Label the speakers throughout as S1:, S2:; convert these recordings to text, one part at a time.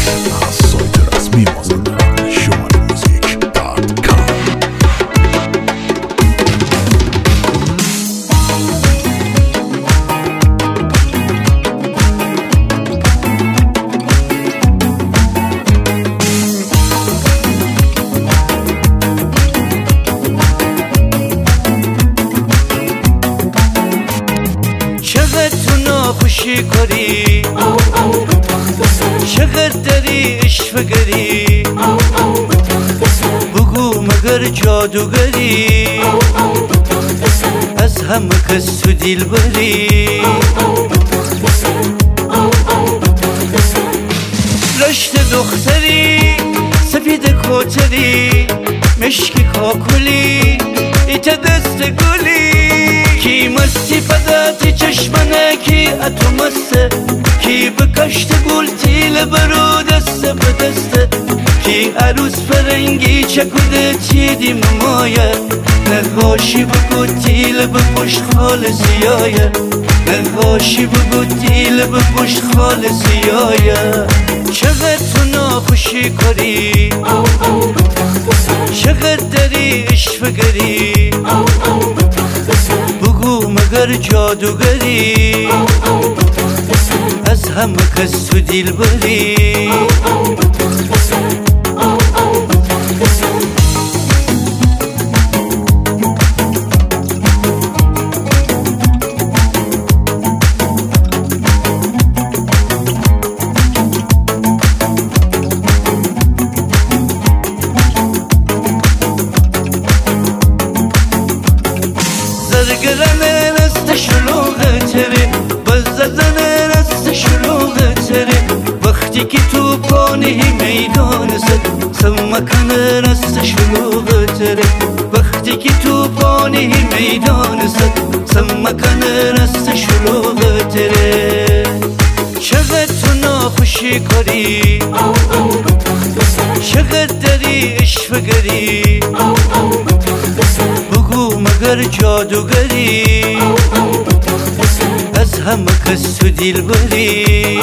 S1: از سایت رسمی مازندران شمالmusic.com.
S2: چقدر تو ناخوشی کاری، چقدر داری عشقگری، بگو مگر جادوگری، از همه کس تو دل بری. رشت دختری، سفید کوتری، مشکی کاکلی، ایت دست گلی، کی مستی پداتی چشمنه کی اتو مسته، کی بکشت گل تیل برو دست به دسته، کی عروس فرنگی چکوده چیدی ممایه، نخواشی بگو تیل بپوش خال سیایه، نخواشی بگو تیل بپوش خال سیایه. چقدر تو ناخوشی کاری، چقدر داری عشقگری، بگو مگر جادوگری، از همه کس تو دل بری. زرگرنه رست شلوغه تره، بزدنه رست شلوغه تره، وقتی که تو پانی میدان زد، سمکنه رست شلوغه تره، وقتی که تو پانی میدان زد، سمکنه رست شلوغه تره. چقدر تو ناخوشی کاری، چقدر داری عشقگری، بگو مگر جادوگری، از همه کس تو دل بری.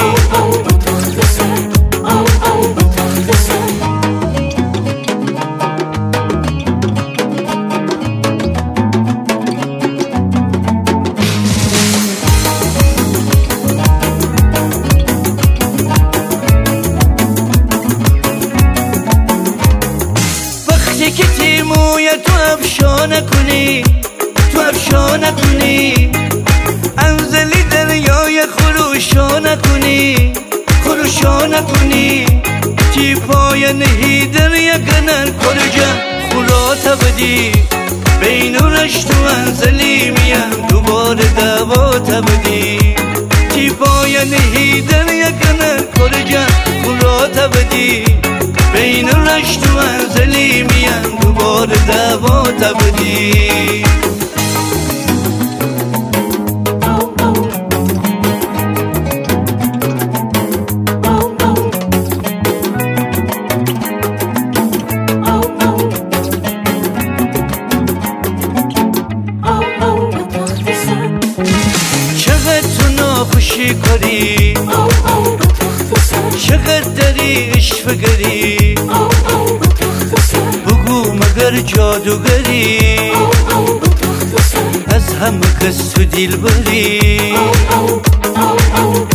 S2: وقتی که تیموی تو افشانه کنی، تو افشانه کنی، انزلی دریای خروشانه کنی، خروشانه کنی، تی پای نهی دریا کنن کرجا خلاتا بدی، بینونش تو انزلی میان دوباره دعواتا بدی، تی پای نهی دریا کنن کرجا خلاتا بدی، بینونش تو انزلی میان دوباره دعواتا بدی. چقدر تو ناخوشی کاری، چقدر داری عشقگری، بگو مگر جادوگری، از همه کس تو دل بری.